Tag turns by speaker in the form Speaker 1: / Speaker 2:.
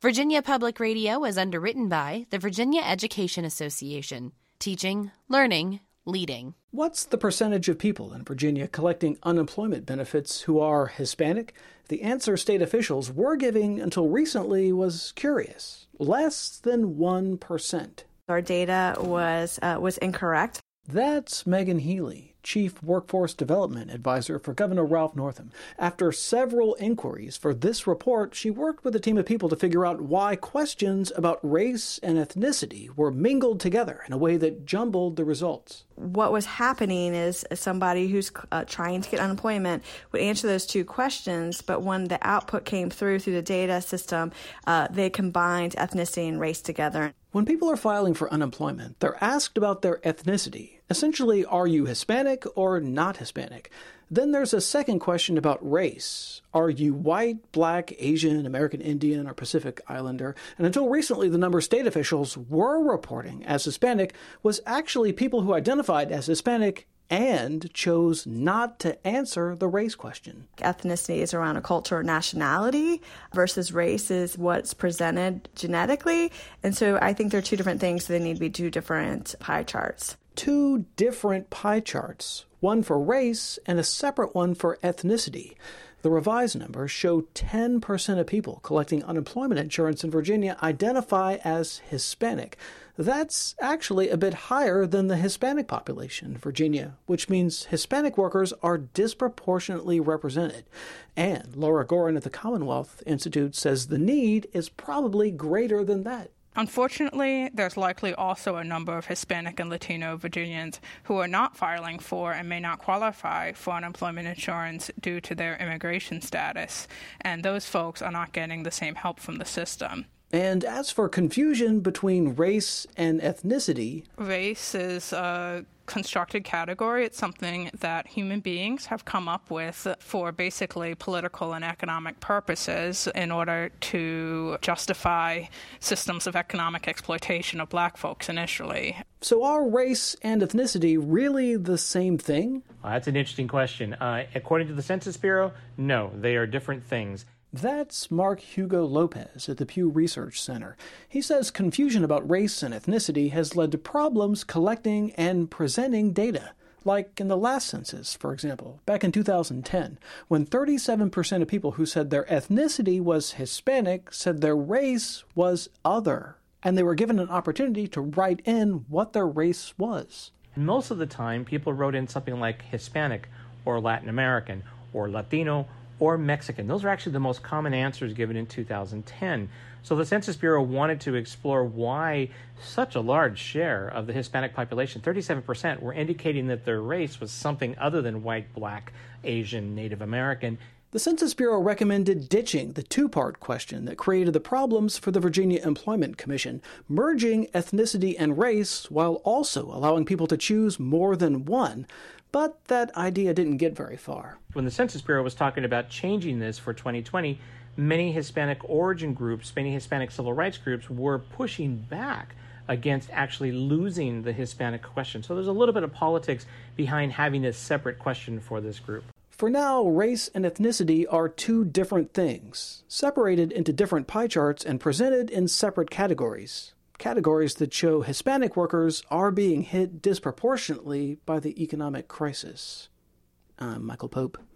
Speaker 1: Virginia Public Radio is underwritten by the Virginia Education Association. Teaching, learning, leading.
Speaker 2: What's the percentage of people in Virginia collecting unemployment benefits who are Hispanic? The answer state officials were giving until recently was curious. Less than 1%.
Speaker 3: Our data was incorrect.
Speaker 2: That's Megan Healy, Chief Workforce Development Advisor for Governor Ralph Northam. After several inquiries for this report, she worked with a team of people to figure out why questions about race and ethnicity were mingled together in a way that jumbled the results.
Speaker 3: What was happening is somebody who's trying to get unemployment would answer those two questions, but when the output came through the data system, they combined ethnicity and race together.
Speaker 2: When people are filing for unemployment, they're asked about their ethnicity. Essentially, are you Hispanic or not Hispanic? Then there's a second question about race. Are you white, black, Asian, American Indian, or Pacific Islander? And until recently, the number state officials were reporting as Hispanic was actually people who identified as Hispanic and chose not to answer the race question.
Speaker 3: Ethnicity is around a culture or nationality versus race is what's presented genetically. And so I think they're two different things, so they need to be two different pie charts.
Speaker 2: Two different pie charts, one for race and a separate one for ethnicity. The revised numbers show 10% of people collecting unemployment insurance in Virginia identify as Hispanic. That's actually a bit higher than the Hispanic population in Virginia, which means Hispanic workers are disproportionately represented. And Laura Gorin at the Commonwealth Institute says the need is probably greater than that.
Speaker 4: Unfortunately, there's likely also a number of Hispanic and Latino Virginians who are not filing for and may not qualify for unemployment insurance due to their immigration status, and those folks are not getting the same help from the system.
Speaker 2: And as for confusion between race and ethnicity...
Speaker 4: Race is a constructed category. It's something that human beings have come up with for basically political and economic purposes in order to justify systems of economic exploitation of black folks initially.
Speaker 2: So are race and ethnicity really the same thing?
Speaker 5: That's an interesting question. According to the Census Bureau, no, they are different things.
Speaker 2: That's Mark Hugo Lopez at the Pew Research Center. He says confusion about race and ethnicity has led to problems collecting and presenting data. Like in the last census, for example, back in 2010, when 37% of people who said their ethnicity was Hispanic said their race was other, and they were given an opportunity to write in what their race was.
Speaker 5: Most of the time, people wrote in something like Hispanic or Latin American or Latino or Mexican. Those are actually the most common answers given in 2010. So the Census Bureau wanted to explore why such a large share of the Hispanic population, 37%, were indicating that their race was something other than white, black, Asian, Native American.
Speaker 2: The Census Bureau recommended ditching the two-part question that created the problems for the Virginia Employment Commission, merging ethnicity and race while also allowing people to choose more than one. But that idea didn't get very far.
Speaker 5: When the Census Bureau was talking about changing this for 2020, many Hispanic origin groups, many Hispanic civil rights groups were pushing back against actually losing the Hispanic question. So there's a little bit of politics behind having this separate question for this group.
Speaker 2: For now, race and ethnicity are two different things, separated into different pie charts and presented in separate categories. Categories that show Hispanic workers are being hit disproportionately by the economic crisis. I'm Michael Pope.